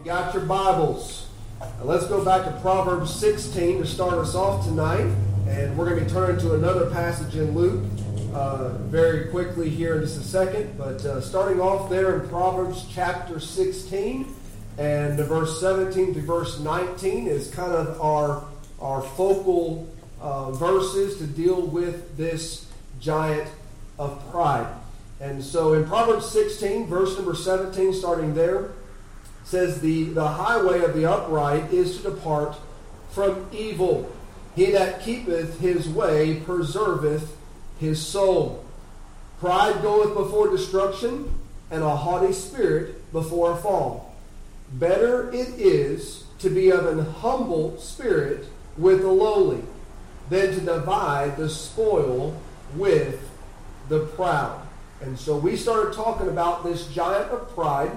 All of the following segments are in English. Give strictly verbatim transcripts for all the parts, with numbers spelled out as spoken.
You got your Bibles. Now let's go back to Proverbs sixteen to start us off tonight. And we're going to be turning to another passage in Luke uh, very quickly here in just a second. But uh, starting off there in Proverbs chapter sixteen and verse seventeen to verse nineteen is kind of our, our focal uh, verses to deal with this giant of pride. And so in Proverbs sixteen, verse number seventeen, starting there, says, the, the highway of the upright is to depart from evil. He that keepeth his way preserveth his soul. Pride goeth before destruction, and a haughty spirit before a fall. Better it is to be of an humble spirit with the lowly, than to divide the spoil with the proud. And so we started talking about this giant of pride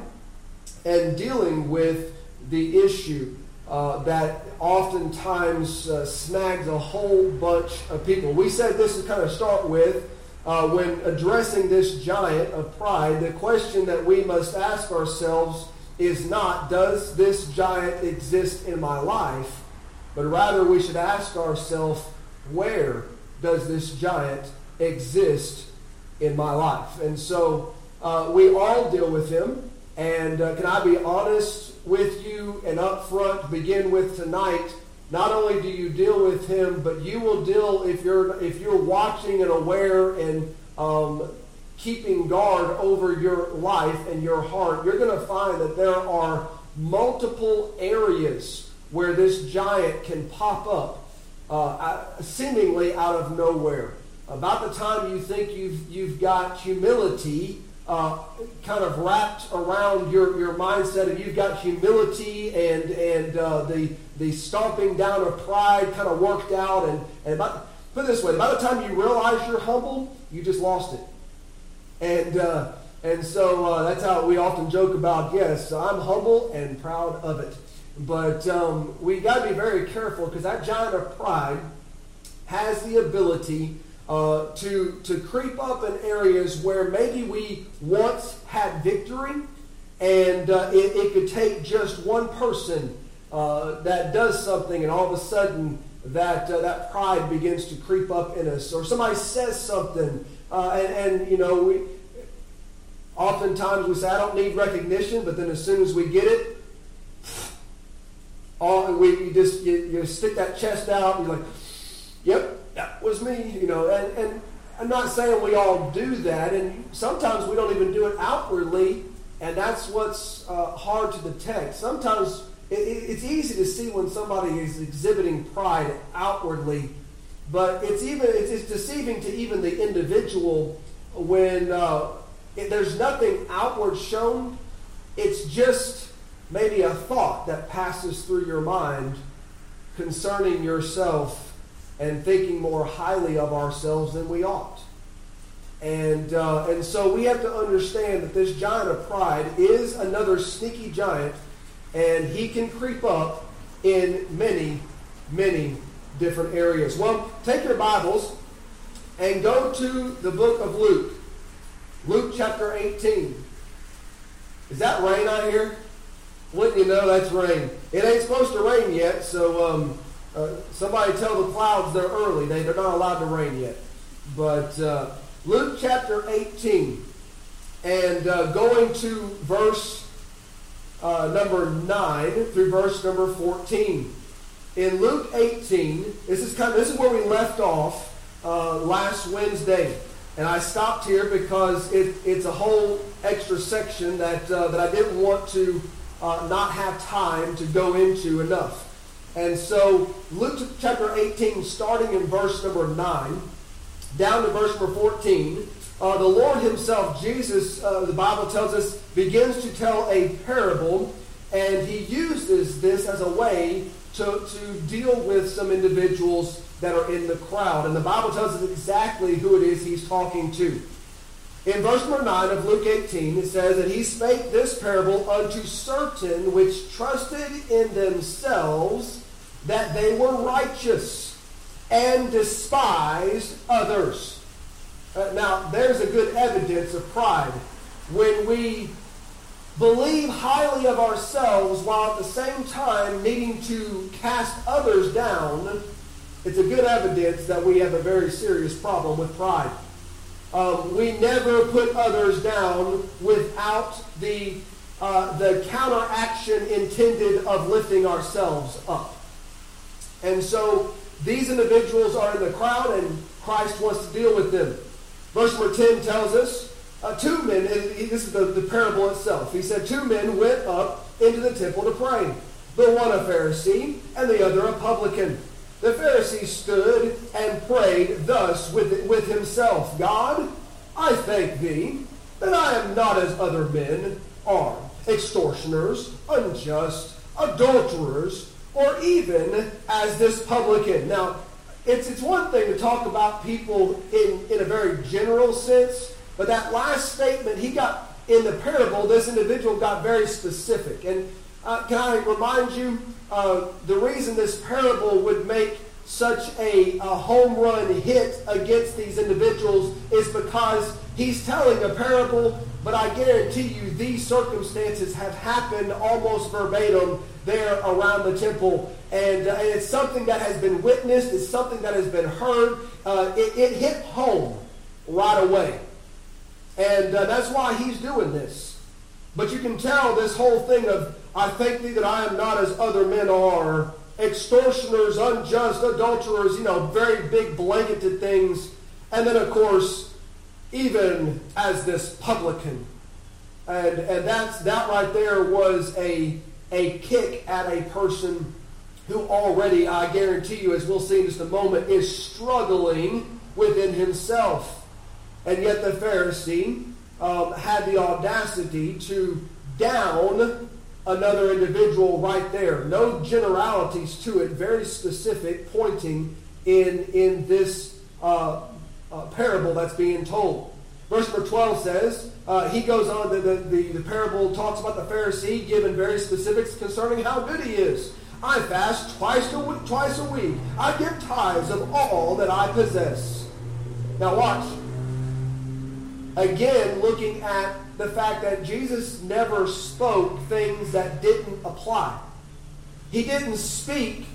and dealing with the issue uh, that oftentimes uh, snags a whole bunch of people. We said this is kind of start with, uh, when addressing this giant of pride, the question that we must ask ourselves is not, does this giant exist in my life? But rather we should ask ourselves, where does this giant exist in my life? And so uh, we all deal with him. And uh, can I be honest with you and up front to begin with tonight? Not only do you deal with him, but you will deal, if you're if you're watching and aware and um, keeping guard over your life and your heart, you're going to find that there are multiple areas where this giant can pop up, uh, seemingly out of nowhere. About the time you think you've you've got humility Uh, kind of wrapped around your, your mindset, and you've got humility and and uh, the the stomping down of pride kind of worked out, and, and about, put it this way, by the time you realize you're humble, you just lost it. And uh, and so uh, that's how we often joke about, yes, I'm humble and proud of it. But um, we got to be very careful, because that giant of pride has the ability Uh, to to creep up in areas where maybe we once had victory, and uh, it, it could take just one person uh, that does something, and all of a sudden that uh, that pride begins to creep up in us, or somebody says something, uh, and, and you know we oftentimes we say, I don't need recognition, but then as soon as we get it, all we you just you, you stick that chest out, and you're like, yep, that was me, you know, and, and I'm not saying we all do that, and sometimes we don't even do it outwardly, and that's what's uh, hard to detect. Sometimes it, it's easy to see when somebody is exhibiting pride outwardly, but it's even it's, it's deceiving to even the individual when uh, it, there's nothing outward shown. It's just maybe a thought that passes through your mind concerning yourself, and thinking more highly of ourselves than we ought. And uh, and so we have to understand that this giant of pride is another sneaky giant, and he can creep up in many, many different areas. Well, take your Bibles and go to the book of Luke. Luke chapter eighteen. Is that rain out here? Wouldn't you know that's rain? It ain't supposed to rain yet, so um Uh, somebody tell the clouds they're early. They, they're not allowed to rain yet. But uh, Luke chapter eighteen, and uh, going to verse uh, number nine through verse number fourteen. In Luke eighteen, this is kind of, this is where we left off uh, last Wednesday, and I stopped here because it, it's a whole extra section that uh, that I didn't want to uh, not have time to go into enough. And so Luke chapter eighteen, starting in verse number nine, down to verse number fourteen, uh, the Lord himself, Jesus, uh, the Bible tells us, begins to tell a parable, and he uses this as a way to, to deal with some individuals that are in the crowd. And the Bible tells us exactly who it is he's talking to. In verse number nine of Luke eighteen, it says that he spake this parable unto certain which trusted in themselves that they were righteous, and despised others. Uh, now, there's a good evidence of pride. When we believe highly of ourselves while at the same time needing to cast others down, it's a good evidence that we have a very serious problem with pride. Um, we never put others down without the, uh, the counteraction intended of lifting ourselves up. And so these individuals are in the crowd, and Christ wants to deal with them. Verse number ten tells us, uh, two men, and this is the, the parable itself. He said, two men went up into the temple to pray, the one a Pharisee and the other a publican. The Pharisee stood and prayed thus with, with himself, God, I thank thee that I am not as other men are, extortioners, unjust, adulterers, or even as this publican. Now, it's, it's one thing to talk about people in, in a very general sense, but that last statement, he got, in the parable, this individual got very specific. And uh, can I remind you, uh, the reason this parable would make such a, a home run hit against these individuals is because he's telling a parable, but I guarantee you these circumstances have happened almost verbatim there around the temple. And, uh, and it's something that has been witnessed. It's something that has been heard. Uh, it, it hit home right away. And uh, that's why he's doing this. But you can tell this whole thing of, I thank thee that I am not as other men are, extortioners, unjust, adulterers, you know, very big blanketed things. And then, of course, even as this publican. And, and that's, that right there was a, a kick at a person who already, I guarantee you, as we'll see in just a moment, is struggling within himself. And yet the Pharisee um, had the audacity to down another individual right there. No generalities to it, very specific, pointing in, in this uh, uh, parable that's being told. Verse number twelve says, uh, he goes on, the, the, the, the parable talks about the Pharisee giving very specifics concerning how good he is. I fast twice a week, twice a week. I give tithes of all that I possess. Now watch. Again, looking at the fact that Jesus never spoke things that didn't apply. He didn't speak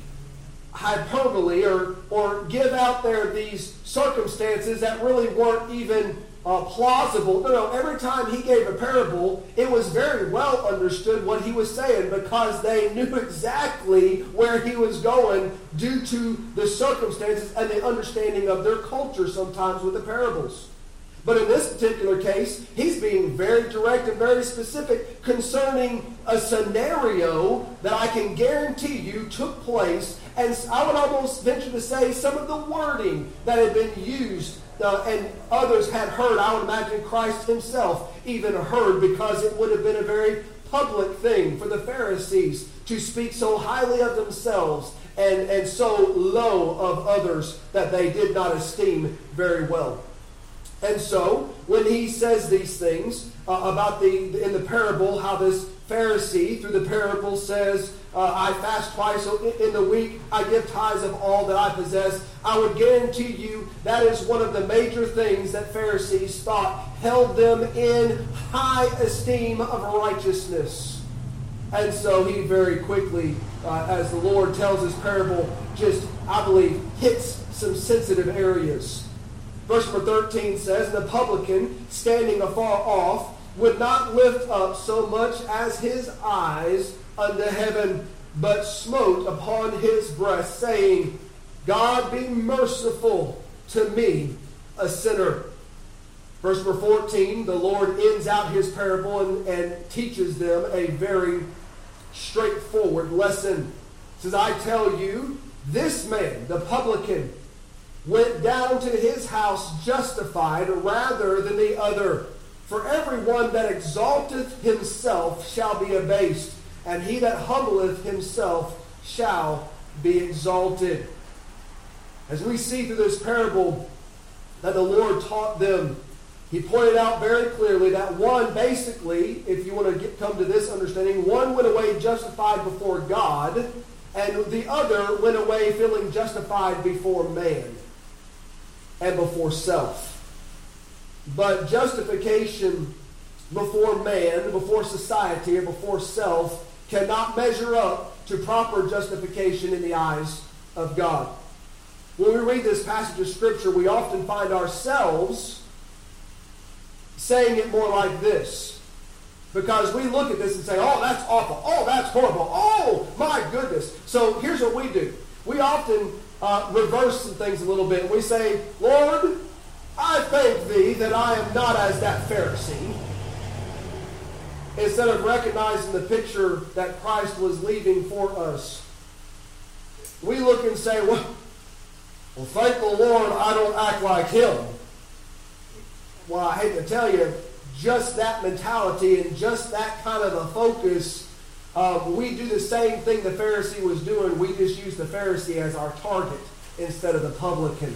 hyperbole or, or give out there these circumstances that really weren't even uh, plausible. No, no, every time he gave a parable, it was very well understood what he was saying because they knew exactly where he was going due to the circumstances and the understanding of their culture sometimes with the parables. But in this particular case, he's being very direct and very specific concerning a scenario that I can guarantee you took place. And I would almost venture to say some of the wording that had been used uh, and others had heard. I would imagine Christ himself even heard, because it would have been a very public thing for the Pharisees to speak so highly of themselves and, and so low of others that they did not esteem very well. And so, when he says these things uh, about the in the parable, how this Pharisee through the parable says, uh, I fast twice in the week, I give tithes of all that I possess, I would guarantee you that is one of the major things that Pharisees thought held them in high esteem of righteousness. And so he very quickly, uh, as the Lord tells his parable, just, I believe, hits some sensitive areas. Verse number thirteen says, the publican, standing afar off, would not lift up so much as his eyes unto heaven, but smote upon his breast, saying, God be merciful to me, a sinner. Verse number fourteen, the Lord ends out his parable and, and teaches them a very straightforward lesson. He says, I tell you, this man, the publican, went down to his house justified rather than the other. For everyone that exalteth himself shall be abased, and he that humbleth himself shall be exalted. As we see through this parable that the Lord taught them, he pointed out very clearly that one, basically, if you want to get, come to this understanding, one went away justified before God, and the other went away feeling justified before man and before self. But justification before man, before society, or before self cannot measure up to proper justification in the eyes of God. When we read this passage of Scripture, we often find ourselves saying it more like this. Because we look at this and say, oh, that's awful. Oh, that's horrible. Oh, my goodness. So here's what we do. We often uh, reverse some things a little bit. We say, Lord, I thank thee that I am not as that Pharisee. Instead of recognizing the picture that Christ was leaving for us, we look and say, well, well, thank the Lord I don't act like him. Well, I hate to tell you, just that mentality and just that kind of a focus, uh, we do the same thing the Pharisee was doing. We just use the Pharisee as our target instead of the publican.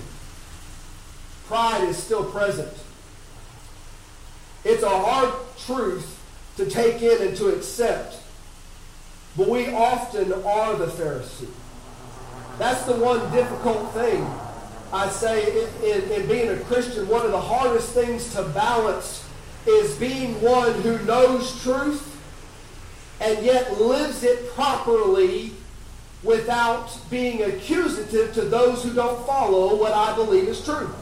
Pride is still present. It's a hard truth to take in and to accept. But we often are the Pharisee. That's the one difficult thing. I say in, in, in being a Christian, one of the hardest things to balance is being one who knows truth and yet lives it properly without being accusative to those who don't follow what I believe is true.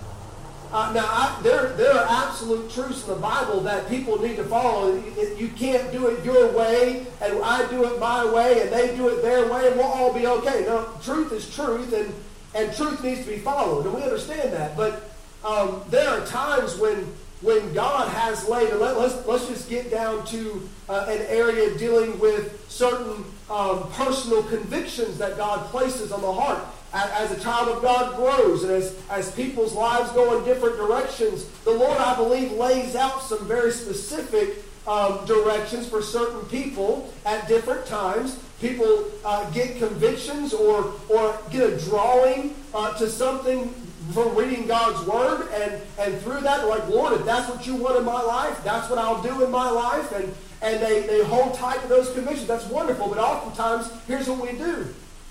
Uh, now, I, there, there are absolute truths in the Bible that people need to follow. You can't do it your way, and I do it my way, and they do it their way, and we'll all be okay. No, truth is truth, and, and truth needs to be followed, and we understand that. But um, there are times when when God has laid, and let, let's, let's just get down to uh, an area dealing with certain um, personal convictions that God places on the heart. As a child of God grows and as, as people's lives go in different directions, the Lord, I believe, lays out some very specific um, directions for certain people at different times. People uh, get convictions or, or get a drawing uh, to something from reading God's Word, and, and through that, they're like, Lord, if that's what you want in my life, that's what I'll do in my life, and, and they, they hold tight to those convictions. That's wonderful, but oftentimes, here's what we do.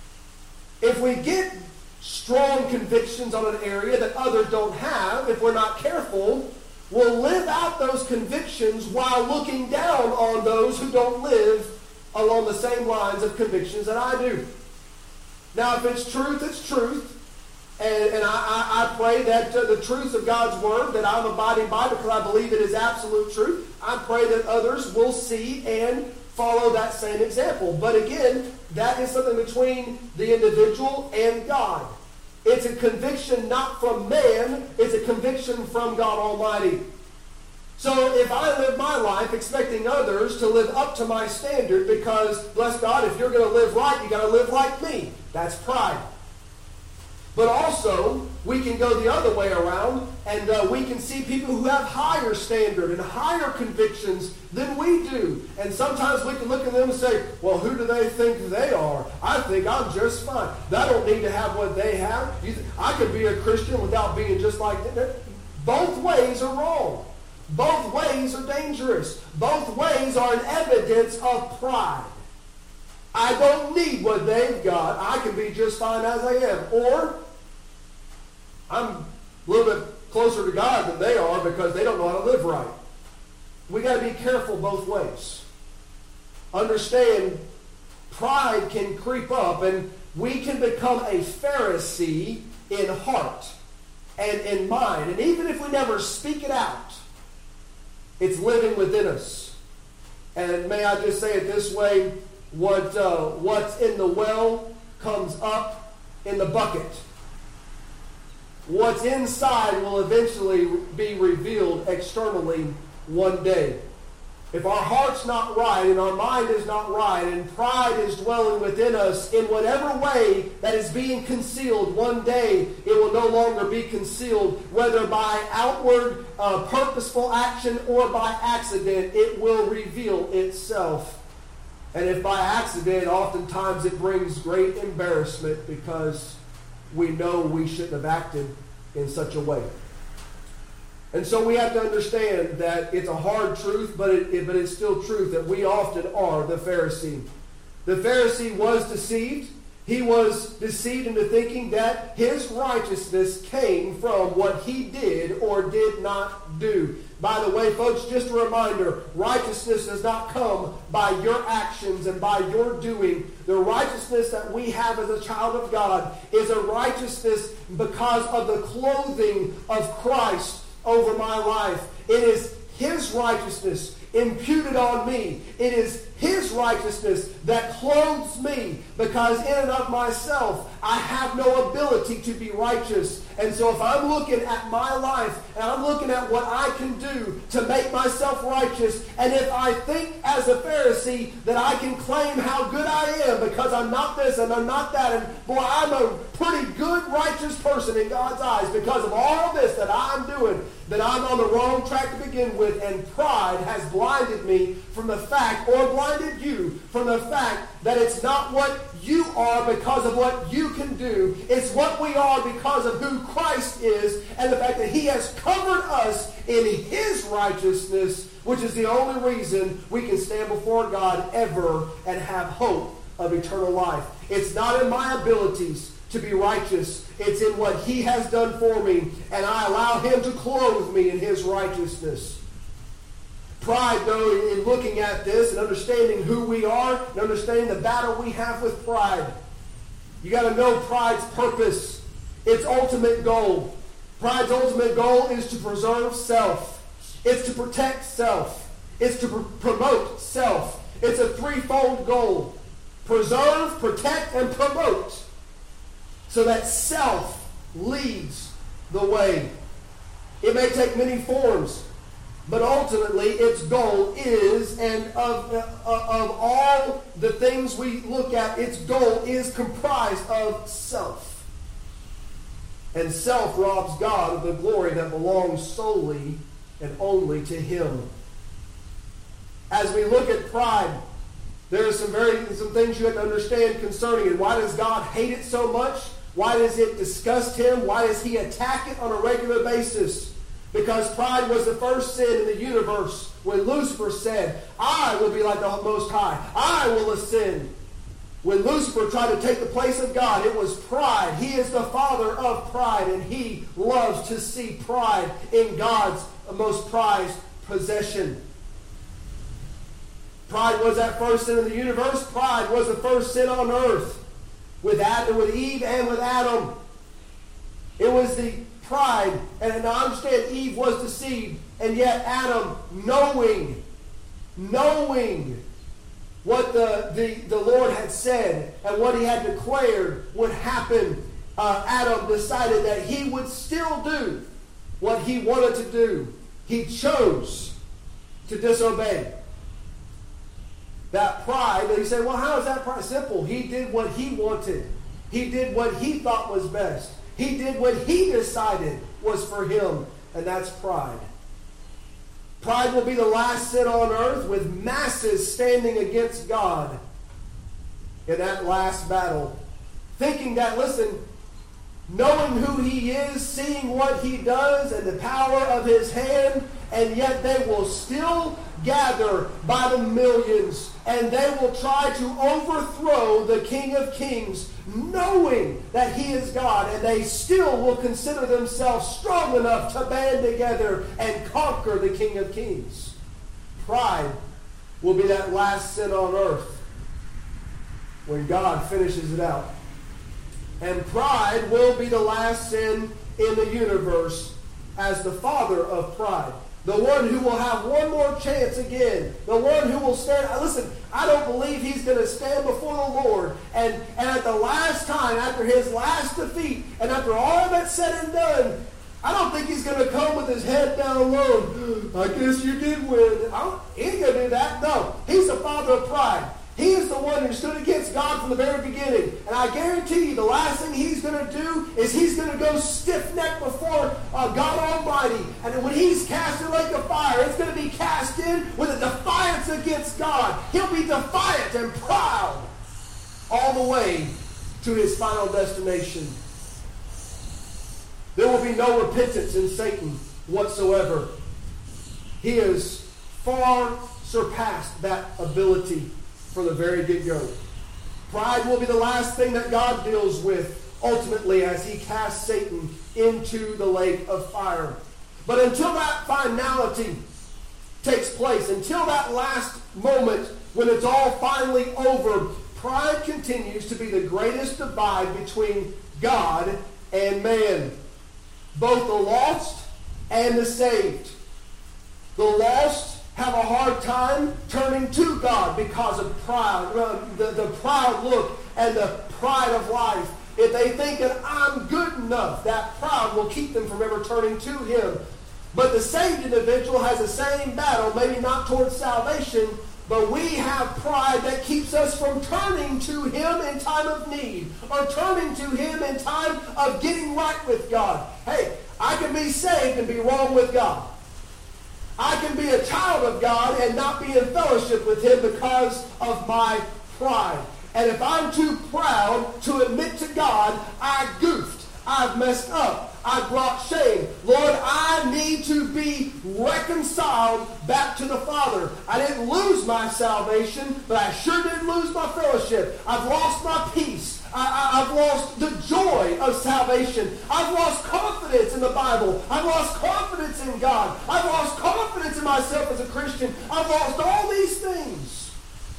If we get strong convictions on an area that others don't have, if we're not careful, we'll live out those convictions while looking down on those who don't live along the same lines of convictions that I do. Now, if it's truth, it's truth. And, and I, I, I pray that uh, the truths of God's Word that I'm abiding by because I believe it is absolute truth, I pray that others will see and follow that same example. But again, that is something between the individual and God. It's a conviction not from man, it's a conviction from God Almighty. So if I live my life expecting others to live up to my standard because, bless God, if you're going to live right, you got to live like me. That's pride. But also, we can go the other way around, and uh, we can see people who have higher standard and higher convictions than we do. And sometimes we can look at them and say, well, who do they think they are? I think I'm just fine. I don't need to have what they have. You th- I could be a Christian without being just like them. Both ways are wrong. Both ways are dangerous. Both ways are an evidence of pride. I don't need what they've got. I can be just fine as I am. Or I'm a little bit closer to God than they are because they don't know how to live right. We got to be careful both ways. Understand, pride can creep up and we can become a Pharisee in heart and in mind. And even if we never speak it out, it's living within us. And may I just say it this way, what uh, what's in the well comes up in the bucket. What's inside will eventually be revealed externally one day. If our heart's not right and our mind is not right and pride is dwelling within us in whatever way that is being concealed, one day it will no longer be concealed, whether by outward uh, purposeful action or by accident, it will reveal itself. And if by accident, oftentimes it brings great embarrassment because we know we shouldn't have acted in such a way. And so we have to understand that it's a hard truth, but it, it, but it's still truth that we often are the Pharisee. The Pharisee was deceived. He was deceived into thinking that his righteousness came from what he did or did not do. By the way, folks, just a reminder, righteousness does not come by your actions and by your doing. The righteousness that we have as a child of God is a righteousness because of the clothing of Christ over my life. It is his righteousness imputed on me. It is his righteousness that clothes me, because in and of myself I have no ability to be righteous. And so if I'm looking at my life and I'm looking at what I can do to make myself righteous, and if I think as a Pharisee that I can claim how good I am because I'm not this and I'm not that, and boy, I'm a pretty good righteous person in God's eyes because of all this that I'm doing, that I'm on the wrong track to begin with, and pride has blinded me from the fact, or blinded you from the fact, that it's not what you are because of what you can do. It's what we are because of who Christ is, and the fact that he has covered us in his righteousness, which is the only reason we can stand before God ever and have hope of eternal life. It's not in my abilities to be righteous. It's in what he has done for me, and I allow him to clothe me in his righteousness. Pride, though, in looking at this and understanding who we are and understanding the battle we have with pride, you got to know pride's purpose, its ultimate goal. Pride's ultimate goal is to preserve self. It's to protect self. It's to pr- promote self. It's a threefold goal: preserve, protect, and promote, so that self leads the way. It may take many forms, but ultimately its goal is, and of, uh, of all the things we look at, its goal is comprised of self. And self robs God of the glory that belongs solely and only to him. As we look at pride, there are some very some things you have to understand concerning it. Why does God hate it so much? Why does it disgust him? Why does he attack it on a regular basis? Because pride was the first sin in the universe. When Lucifer said, I will be like the Most High, I will ascend. When Lucifer tried to take the place of God, it was pride. He is the father of pride, and he loves to see pride in God's most prized possession. Pride was that first sin in the universe. Pride was the first sin on earth, with Adam, with Eve, and with Adam. It was the pride, and I understand Eve was deceived, and yet Adam, knowing, knowing what the, the, the Lord had said and what he had declared would happen, uh, Adam decided that he would still do what he wanted to do. He chose to disobey. That pride, he said, well, how is that pride? Simple. He did what he wanted. He did what he thought was best. He did what he decided was for him, and that's pride. Pride will be the last sin on earth, with masses standing against God in that last battle, thinking that, listen, knowing who he is, seeing what he does and the power of his hand, and yet they will still gather by the millions, and they will try to overthrow the King of Kings, knowing that he is God, and they still will consider themselves strong enough to band together and conquer the King of Kings. Pride will be that last sin on earth when God finishes it out. And pride will be the last sin in the universe as the father of pride. The one who will have one more chance again. The one who will stand. Listen, I don't believe he's going to stand before the Lord. And, and at the last time, after his last defeat, and after all that's said and done, I don't think he's going to come with his head down low. I guess you did win. I don't, he ain't going to do that. No, he's the father of pride. He is the one who stood against God from the very beginning. And I guarantee you the last thing he's going to do is he's going to go stiff-necked before uh, God Almighty. And when he's cast in the lake of fire, it's going to be cast in with a defiance against God. He'll be defiant and proud all the way to his final destination. There will be no repentance in Satan whatsoever. He has far surpassed that ability from the very get-go. Pride will be the last thing that God deals with ultimately as he casts Satan into the lake of fire. But until that finality takes place, until that last moment when it's all finally over, pride continues to be the greatest divide between God and man. Both the lost and the saved. The lost have a hard time turning to God because of pride, uh, the, the proud look and the pride of life. If they think that I'm good enough, that pride will keep them from ever turning to him. But the saved individual has the same battle, maybe not towards salvation, but we have pride that keeps us from turning to him in time of need, or turning to him in time of getting right with God. Hey, I can be saved and be wrong with God. I can be a child of God and not be in fellowship with him because of my pride. And if I'm too proud to admit to God, I goofed, I've messed up, I brought shame. Lord, I need to be reconciled back to the Father. I didn't lose my salvation, but I sure didn't lose my fellowship. I've lost my peace. I, I, I've lost the joy of salvation. I've lost confidence in the Bible. I've lost confidence in God. I've lost confidence in myself as a Christian. I've lost all these things.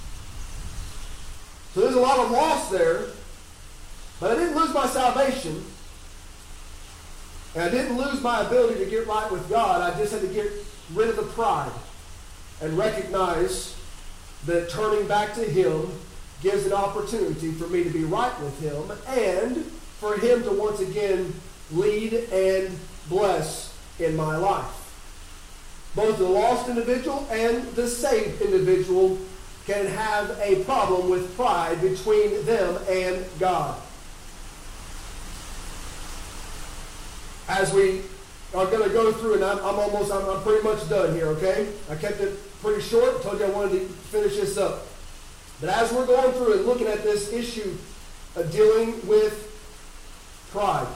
So there's a lot of loss there, but I didn't lose my salvation. And I didn't lose my ability to get right with God. I just had to get rid of the pride and recognize that turning back to him gives an opportunity for me to be right with him and for him to once again lead and bless in my life. Both the lost individual and the saved individual can have a problem with pride between them and God. As we are going to go through, and I'm, I'm almost, I'm, I'm pretty much done here, okay? I kept it pretty short. Told you I wanted to finish this up. But as we're going through and looking at this issue of dealing with pride,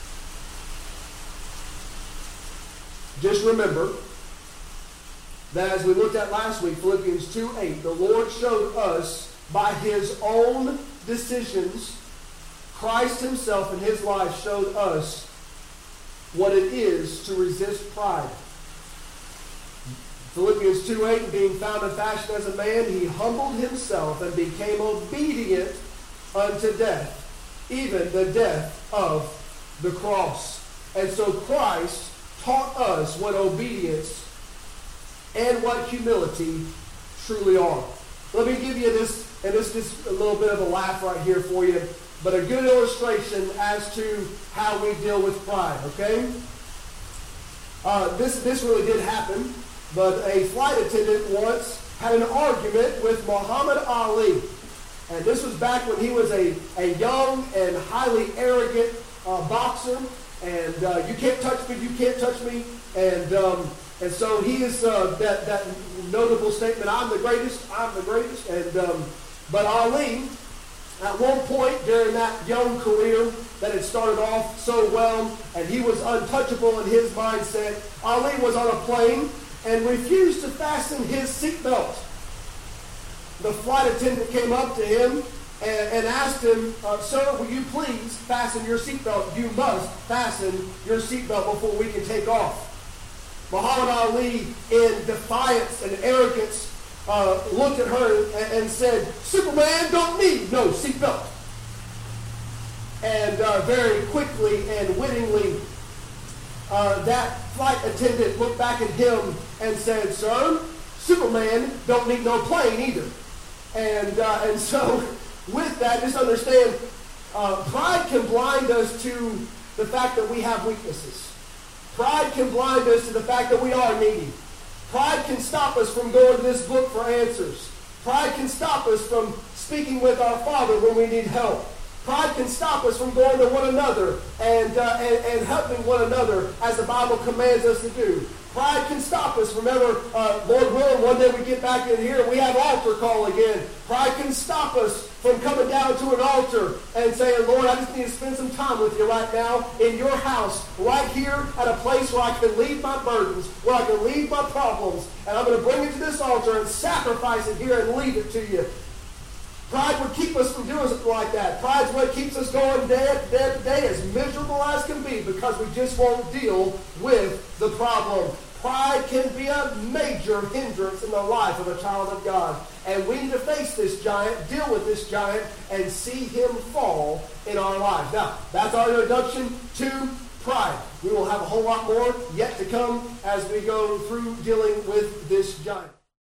just remember that as we looked at last week, Philippians two eight, the Lord showed us by his own decisions, Christ himself in his life showed us what it is to resist pride. Philippians two eight, being found in fashion as a man, he humbled himself and became obedient unto death, even the death of the cross. And so Christ taught us what obedience and what humility truly are. Let me give you this, and this is just a little bit of a laugh right here for you, but a good illustration as to how we deal with pride, okay? Uh, this, this really did happen, but a flight attendant once had an argument with Muhammad Ali. And this was back when he was a, a young and highly arrogant uh, boxer. And uh, you can't touch me, you can't touch me. And um, and so he is uh, that, that notable statement, I'm the greatest, I'm the greatest. And um, but Ali, at one point during that young career that had started off so well, and he was untouchable in his mindset, Ali was on a plane and refused to fasten his seatbelt. The flight attendant came up to him and, and asked him, uh, sir, will you please fasten your seatbelt? You must fasten your seatbelt before we can take off. Muhammad Ali, in defiance and arrogance, uh, looked at her and, and said, Superman don't need no seatbelt. And uh, very quickly and wittingly, uh, that flight attendant looked back at him and said, sir, Superman don't need no plane either. And, uh, and so with that, just understand, uh, pride can blind us to the fact that we have weaknesses. Pride can blind us to the fact that we are needy. Pride can stop us from going to this book for answers. Pride can stop us from speaking with our Father when we need help. Pride can stop us from going to one another and, uh, and, and helping one another as the Bible commands us to do. Pride can stop us from ever, uh, Lord willing, one day we get back in here and we have altar call again. Pride can stop us from coming down to an altar and saying, Lord, I just need to spend some time with you right now in your house, right here at a place where I can leave my burdens, where I can leave my problems, and I'm going to bring it to this altar and sacrifice it here and leave it to you. Pride would keep us from doing something like that. Pride's what keeps us going day, day to day, as miserable as can be, because we just won't deal with the problem. Pride can be a major hindrance in the life of a child of God. And we need to face this giant, deal with this giant, and see him fall in our lives. Now, that's our introduction to pride. We will have a whole lot more yet to come as we go through dealing with this giant.